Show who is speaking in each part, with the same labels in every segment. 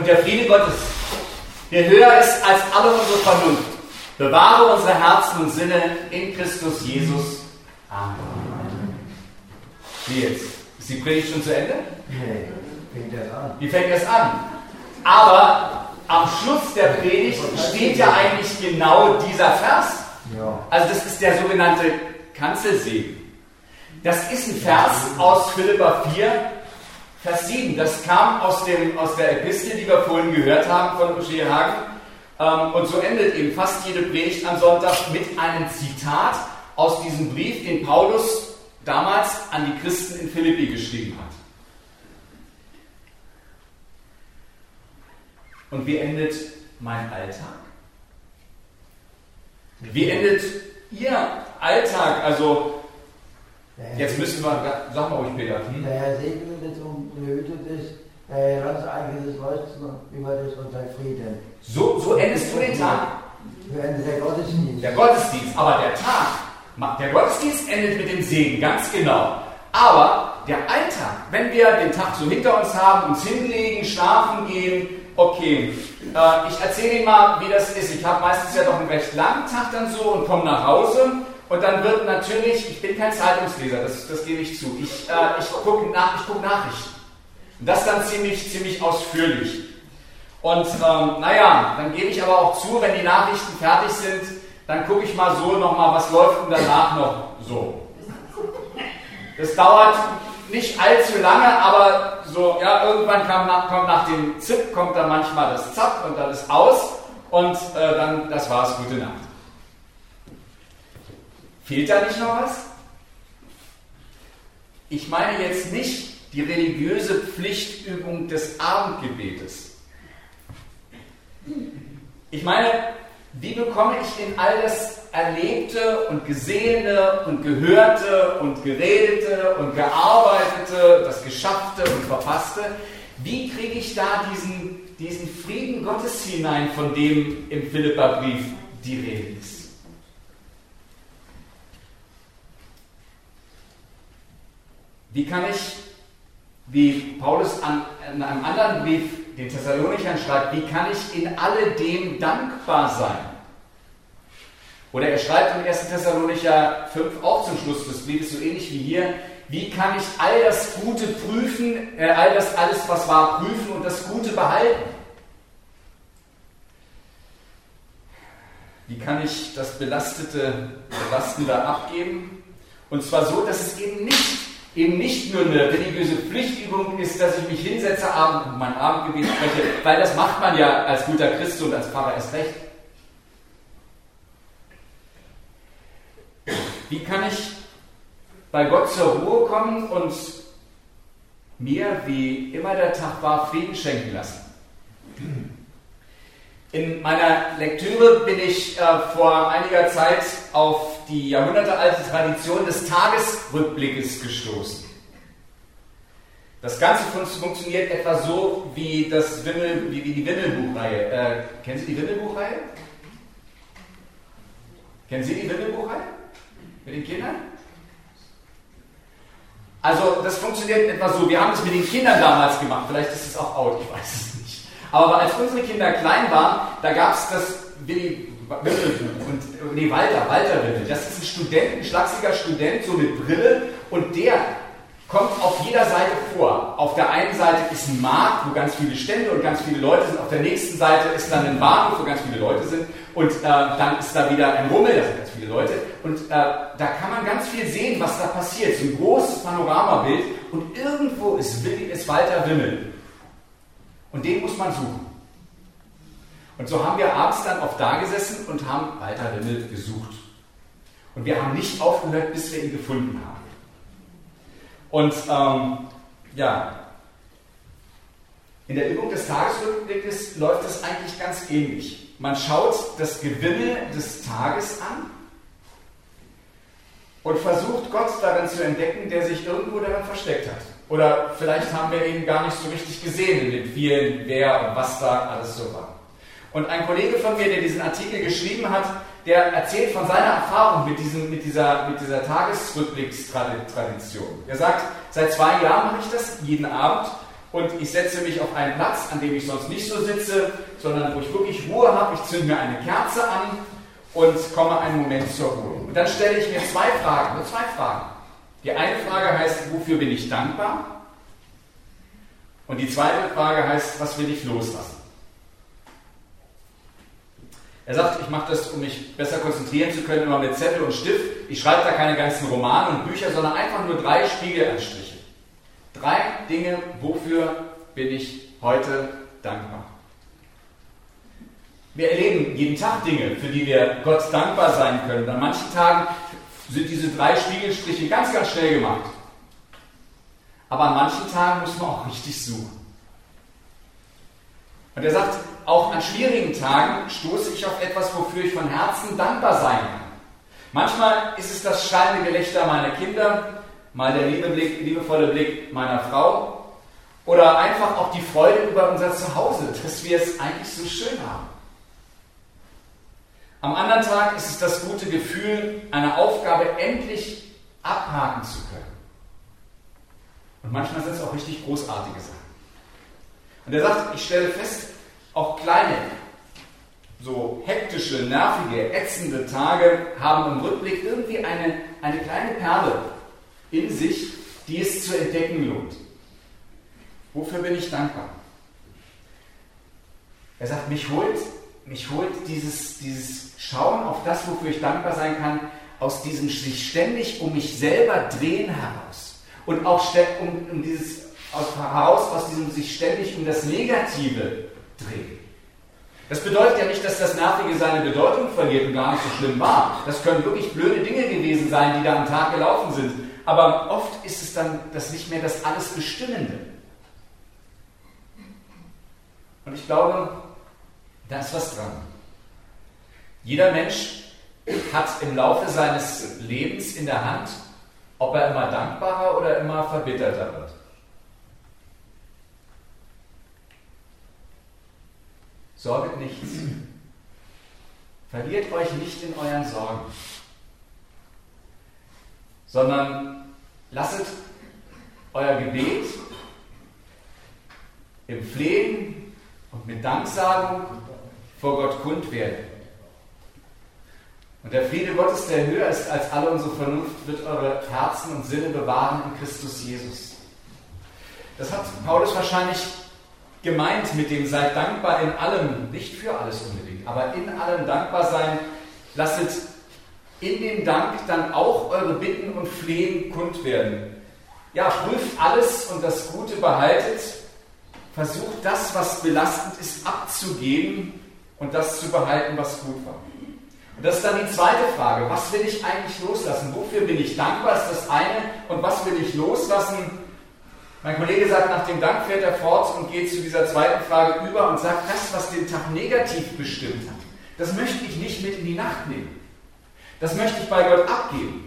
Speaker 1: Und der Friede Gottes, der höher ist als alle unsere Vernunft, bewahre unsere Herzen und Sinne in Christus Jesus. Amen. Wie jetzt? Ist die Predigt schon zu Ende?
Speaker 2: Nee, fängt erst an.
Speaker 1: Die fängt erst an. Aber am Schluss der Predigt steht ja eigentlich genau dieser Vers.
Speaker 2: Ja.
Speaker 1: Also das ist der sogenannte Kanzelsegen. Das ist ein Vers aus Philipper 4, Vers 7. Das kam aus der Epistel, die wir vorhin gehört haben von Roger Hagen. Und so endet eben fast jede Predigt am Sonntag mit einem Zitat aus diesem Brief, den Paulus damals an die Christen in Philippi geschrieben hat. Und wie endet mein Alltag? Wie endet Ihr Alltag? Also, jetzt müssen wir, sag mal ruhig, Peter.
Speaker 2: Der Herr segnet es und behütet es, der Herr lasst eigentlich das Leuchten über das und sein Frieden.
Speaker 1: So endest du den Tag?
Speaker 2: So endet der Gottesdienst.
Speaker 1: Der Gottesdienst, aber der Gottesdienst endet mit dem Segen, ganz genau. Aber der Alltag, wenn wir den Tag so hinter uns haben, uns hinlegen, schlafen gehen, okay, ich erzähle Ihnen mal, wie das ist. Ich habe meistens ja doch einen recht langen Tag dann so und komme nach Hause und dann wird natürlich, ich bin kein Zeitungsleser, das gebe ich zu, ich gucke Nachrichten. Und das dann ziemlich ausführlich. Und dann gebe ich aber auch zu, wenn die Nachrichten fertig sind, dann gucke ich mal so nochmal, was läuft denn danach noch so. Das dauert nicht allzu lange, aber so, ja, irgendwann kommt nach dem Zip, kommt dann manchmal das Zapp und dann ist aus und dann, das war's, gute Nacht. Fehlt da nicht noch was? Ich meine jetzt nicht die religiöse Pflichtübung des Abendgebetes. Ich meine, wie bekomme ich in all das Erlebte und Gesehene und Gehörte und Geredete und Gearbeitete, das Geschaffte und Verfasste, wie kriege ich da diesen Frieden Gottes hinein, von dem im Philipperbrief die Rede ist? Wie kann ich, wie Paulus in einem anderen Brief den Thessalonichern schreibt, wie kann ich in alledem dankbar sein? Oder er schreibt im 1. Thessalonicher 5 auch zum Schluss des Briefes, so ähnlich wie hier, wie kann ich all das Gute prüfen, alles, was war, prüfen und das Gute behalten? Wie kann ich das Belastende abgeben? Und zwar so, dass es eben nicht nur eine religiöse Pflichtübung ist, dass ich mich hinsetze und mein Abendgebet spreche, weil das macht man ja als guter Christ und als Pfarrer erst recht. Wie kann ich bei Gott zur Ruhe kommen und mir, wie immer der Tag war, Frieden schenken lassen? In meiner Lektüre bin ich vor einiger Zeit auf die jahrhundertealte Tradition des Tagesrückblickes gestoßen. Das Ganze funktioniert etwa so wie die Wimmelbuchreihe. Kennen Sie die Wimmelbuchreihe? Kennen Sie die Wimmelbuchreihe? Mit den Kindern? Also das funktioniert etwa so, wir haben das mit den Kindern damals gemacht, vielleicht ist es auch out, ich weiß es nicht. Aber als unsere Kinder klein waren, da gab es das Walter Wimmel. Das ist ein Student, ein schlachsiger Student, so mit Brille und der kommt auf jeder Seite vor. Auf der einen Seite ist ein Markt, wo ganz viele Stände und ganz viele Leute sind. Auf der nächsten Seite ist dann ein Bahnhof, wo ganz viele Leute sind. Und dann ist da wieder ein Rummel, da sind ganz viele Leute. Und da kann man ganz viel sehen, was da passiert. So ein großes Panoramabild. Und irgendwo ist Walter Wimmel. Und den muss man suchen. Und so haben wir abends dann oft da gesessen und haben Walter Wimmel gesucht. Und wir haben nicht aufgehört, bis wir ihn gefunden haben. Und in der Übung des Tagesrückblickes läuft es eigentlich ganz ähnlich. Man schaut das Gewimmel des Tages an und versucht Gott darin zu entdecken, der sich irgendwo darin versteckt hat. Oder vielleicht haben wir ihn gar nicht so richtig gesehen in den vielen, wer und was da alles so war. Und ein Kollege von mir, der diesen Artikel geschrieben hat, der erzählt von seiner Erfahrung mit dieser Tagesrückblickstradition. Er sagt, seit 2 Jahren mache ich das jeden Abend und ich setze mich auf einen Platz, an dem ich sonst nicht so sitze, sondern wo ich wirklich Ruhe habe. Ich zünde mir eine Kerze an und komme einen Moment zur Ruhe. Und dann stelle ich mir nur zwei Fragen. Die eine Frage heißt, wofür bin ich dankbar? Und die zweite Frage heißt, was will ich loslassen? Er sagt, ich mache das, um mich besser konzentrieren zu können, immer mit Zettel und Stift. Ich schreibe da keine ganzen Romane und Bücher, sondern einfach nur 3 Spiegelanstriche. 3 Dinge, wofür bin ich heute dankbar. Wir erleben jeden Tag Dinge, für die wir Gott dankbar sein können. An manchen Tagen sind diese 3 Spiegelstriche ganz, ganz schnell gemacht. Aber an manchen Tagen muss man auch richtig suchen. Und er sagt, auch an schwierigen Tagen stoße ich auf etwas, wofür ich von Herzen dankbar sein kann. Manchmal ist es das schallende Gelächter meiner Kinder, mal der liebevolle Blick meiner Frau oder einfach auch die Freude über unser Zuhause, dass wir es eigentlich so schön haben. Am anderen Tag ist es das gute Gefühl, eine Aufgabe endlich abhaken zu können. Und manchmal sind es auch richtig großartige Sachen. Und er sagt, ich stelle fest, auch kleine, so hektische, nervige, ätzende Tage haben im Rückblick irgendwie eine kleine Perle in sich, die es zu entdecken lohnt. Wofür bin ich dankbar? Er sagt, mich holt dieses Schauen auf das, wofür ich dankbar sein kann, aus diesem sich ständig um mich selber drehen heraus. Und auch aus diesem sich ständig um das Negative drehen. Das bedeutet ja nicht, dass das Nervige seine Bedeutung verliert und gar nicht so schlimm war. Das können wirklich blöde Dinge gewesen sein, die da am Tag gelaufen sind. Aber oft ist es dann das nicht mehr das alles Bestimmende. Und ich glaube, da ist was dran. Jeder Mensch hat im Laufe seines Lebens in der Hand, ob er immer dankbarer oder immer verbitterter wird. Sorget nichts. Verliert euch nicht in euren Sorgen, sondern lasset euer Gebet im Flehen und mit Danksagung vor Gott kund werden. Und der Friede Gottes, der höher ist als alle unsere Vernunft, wird eure Herzen und Sinne bewahren in Christus Jesus. Das hat Paulus wahrscheinlich gemeint mit dem seid dankbar in allem, nicht für alles unbedingt, aber in allem dankbar sein. Lasset in dem Dank dann auch eure Bitten und Flehen kund werden. Ja, prüft alles und das Gute behaltet. Versucht das, was belastend ist, abzugeben und das zu behalten, was gut war. Und das ist dann die zweite Frage. Was will ich eigentlich loslassen? Wofür bin ich dankbar, ist das eine. Und was will ich loslassen? Mein Kollege sagt, nach dem Dank fährt er fort und geht zu dieser zweiten Frage über und sagt, das, was den Tag negativ bestimmt hat, das möchte ich nicht mit in die Nacht nehmen. Das möchte ich bei Gott abgeben.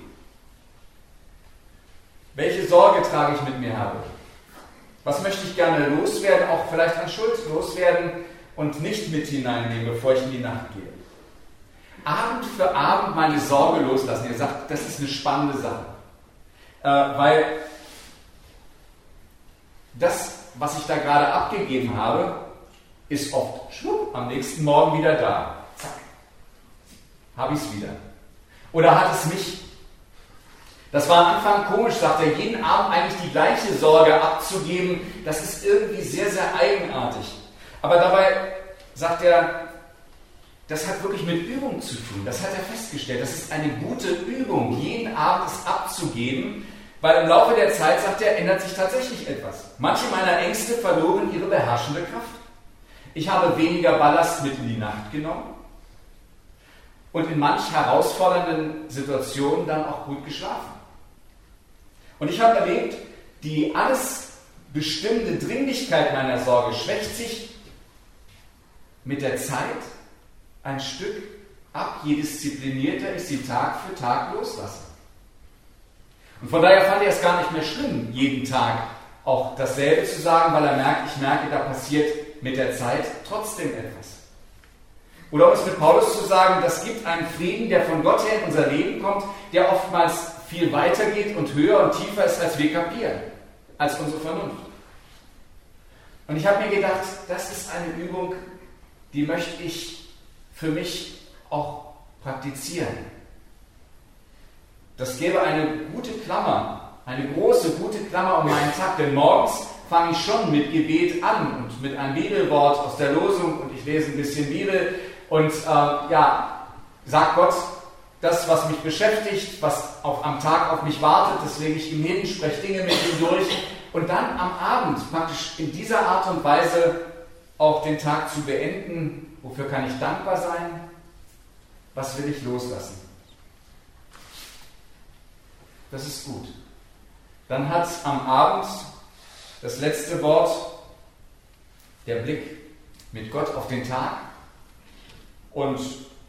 Speaker 1: Welche Sorge trage ich mit mir herum? Was möchte ich gerne loswerden, auch vielleicht an Schuld loswerden und nicht mit hineinnehmen, bevor ich in die Nacht gehe? Abend für Abend meine Sorge loslassen. Ihr sagt, das ist eine spannende Sache. Weil das, was ich da gerade abgegeben habe, ist oft schwupp, am nächsten Morgen wieder da. Zack. Habe ich es wieder. Oder hat es mich? Das war am Anfang komisch, sagt er, jeden Abend eigentlich die gleiche Sorge abzugeben, das ist irgendwie sehr, sehr eigenartig. Aber dabei sagt er, das hat wirklich mit Übung zu tun. Das hat er festgestellt. Das ist eine gute Übung, jeden Abend es abzugeben, weil im Laufe der Zeit, sagt er, ändert sich tatsächlich etwas. Manche meiner Ängste verloren ihre beherrschende Kraft. Ich habe weniger Ballast mit in die Nacht genommen und in manch herausfordernden Situationen dann auch gut geschlafen. Und ich habe erlebt, die alles bestimmende Dringlichkeit meiner Sorge schwächt sich mit der Zeit ein Stück ab, je disziplinierter ich sie Tag für Tag loslasse. Und von daher fand er es gar nicht mehr schlimm, jeden Tag auch dasselbe zu sagen, weil ich merke, da passiert mit der Zeit trotzdem etwas. Oder um es mit Paulus zu sagen, das gibt einen Frieden, der von Gott her in unser Leben kommt, der oftmals viel weiter geht und höher und tiefer ist, als wir kapieren, als unsere Vernunft. Und ich habe mir gedacht, das ist eine Übung, die möchte ich für mich auch praktizieren. Das gäbe eine gute Klammer, eine große, gute Klammer um meinen Tag, denn morgens fange ich schon mit Gebet an und mit einem Bibelwort aus der Losung und ich lese ein bisschen Bibel und sag Gott, das, was mich beschäftigt, was am Tag auf mich wartet, das lege ich ihm hin, spreche Dinge mit ihm durch und dann am Abend praktisch in dieser Art und Weise auch den Tag zu beenden. Wofür kann ich dankbar sein? Was will ich loslassen? Das ist gut. Dann hat am Abend das letzte Wort der Blick mit Gott auf den Tag und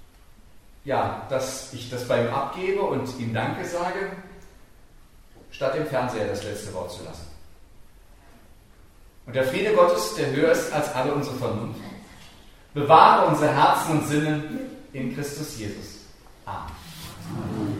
Speaker 1: dass ich das bei ihm abgebe und ihm Danke sage, statt im Fernseher das letzte Wort zu lassen. Und der Friede Gottes, der höher ist als alle unsere Vernunft, bewahre unsere Herzen und Sinne in Christus Jesus. Amen.